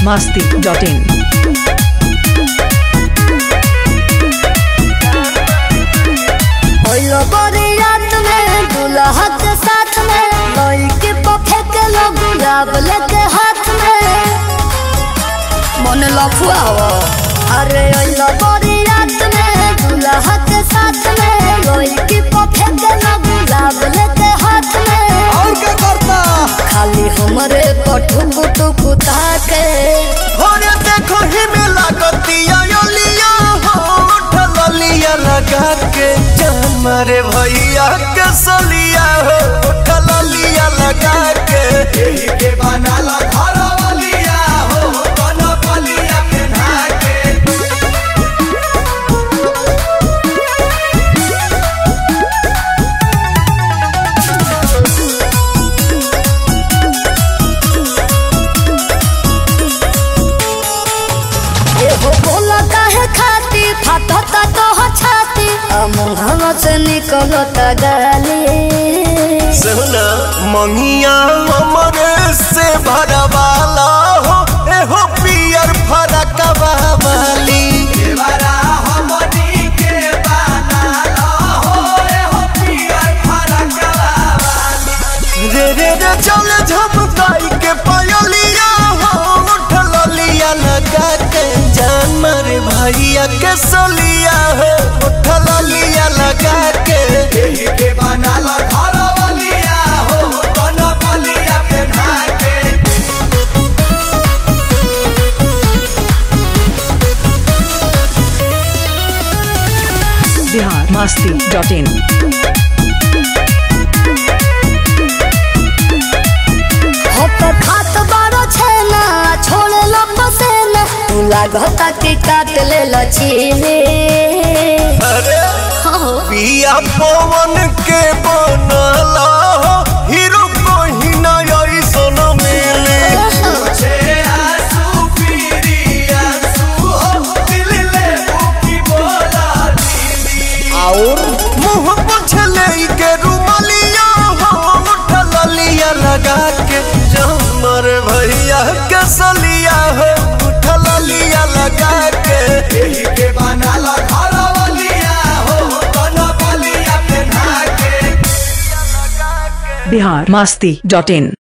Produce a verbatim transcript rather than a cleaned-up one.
masti dot in. दूल्हा के साथ में लड़के पफे के लोग गुलाब लेके हाथ में मन लफुआ हो। अरे ओइला बड़ी रात में दूल्हा के साथ में लड़के पफे के लोग गुलाब लेके हाथ में। और क्या करता खाली हमरे पटु कुटु कुता के होरे देखो ही में लागतिया योलिया हो ठललिया लगा के जान मारे भैया के सलिया हो ठललिया लगा के यही के बनाला घर वालिया हो कनपलिया पहना के। एहो बोला काहे खाती फाटता तो छाती मुँह से निकलता गाली। सुना मंगिया हमरे से भरवाला हो एहो पियर फरक वाली देवरा हमनी के बनाला हो एहो पियर फरक वाली रे रे रे चले झपकाई के पायलिया हो ठललिया लगा के जान मारे भैया के सलिया हो ठललिया लगा के यही के बनाला घर वालिया हो कनपलिया पहना के। Bihar masti dot in. खात बारो छेना छोड़े लपसेना तू लागता कि काट ले लचीले। अरे पिया पवन के बनला हो हीरो कोही ना ऐसन मिले मुझे आंसू पीरी आंसू हो दिल ले की बोला दीदी और मुंह पोछले के रुमालिया हो ठललिया लगा के जमर भैया के सलिया हो ठललिया लगा के यही के बनाला घर वालिया हो कनपलिया पहना के। Bihar masti dot in.